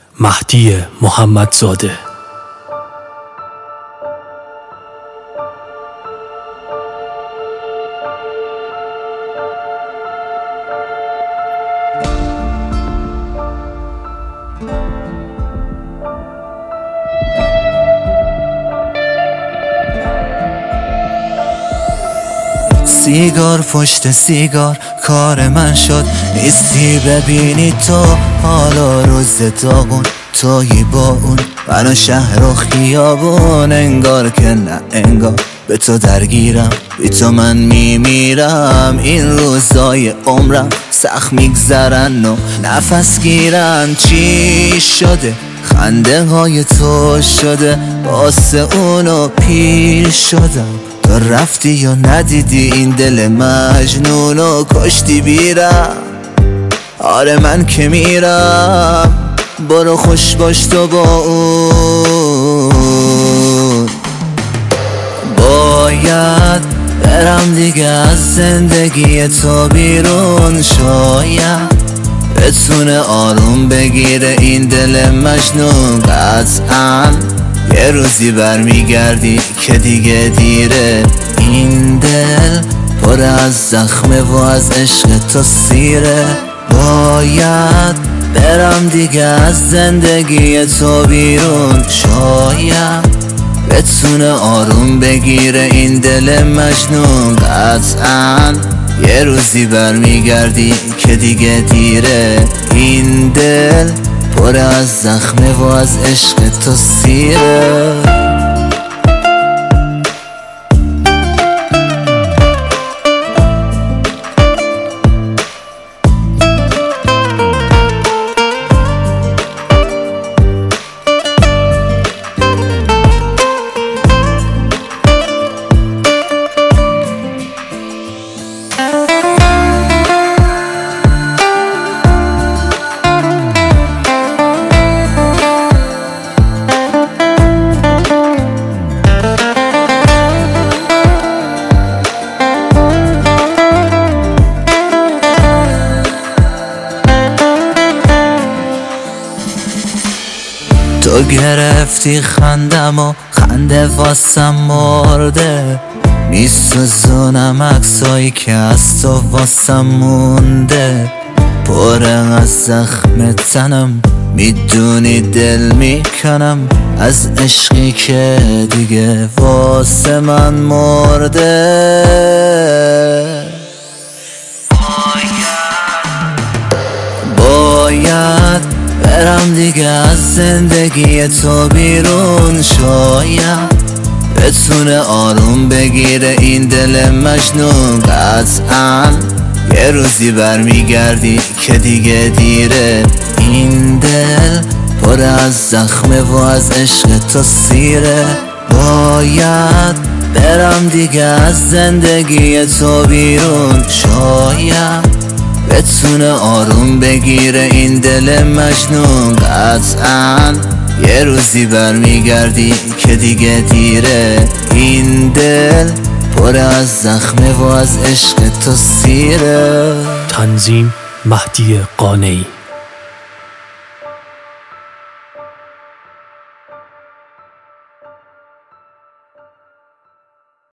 مهدی محمدزاده. سیگار پشت سیگار کار من شد، نیستی ببینی تو حالا روز داغون تویی با اون منو شهر و خیابون، انگار که نه انگار به تو درگیرم، بی تو من میمیرم. این روزای عمرم سخت میگذرن و نفس گیرن. چی شده؟ خنده های تو شده واسه اونو پیر شدم. تو رفتی و ندیدی این دل مجنونو کشتی بیرم. آره من که میرم، برو خوش باش تو با اون. باید برم دیگه از زندگی تو بیرون، شاید بتونه آروم بگیره این دل مجنون. قطعاً یه روزی برمیگردی که دیگه دیره. این دل پر از زخمه و از عشق تو سیره. باید برم دیگه از زندگی تو بیرون، شاید بتونه آروم بگیره این دل مجنون. قطعاً یه روزی برمیگردی که دیگه دیره. این دل پر از زخمه و از عشق تو سیره. تو گرفتی خندم و خنده واسم مرده، میسوزونم عکسایی که از تو واسم مونده. پر از زخم تنم، میدونی دل میکنم از عشقی که دیگه واسه من مرده. باید برم دیگه از زندگی تو بیرون، شاید بتونه آروم بگیره این دل مجنون. قطعاً یه روزی برمیگردی که دیگه دیره. این دل پر از زخمه و از عشق تو سیره. باید برم دیگه از زندگی تو بیرون، شاید بتونه آروم بگیره این دل مجنون. قطعاً یه روزی برمیگردی که دیگه دیره. این دل پر از زخمه و از عشق تو سیره. تنظیم مهدی قانعی.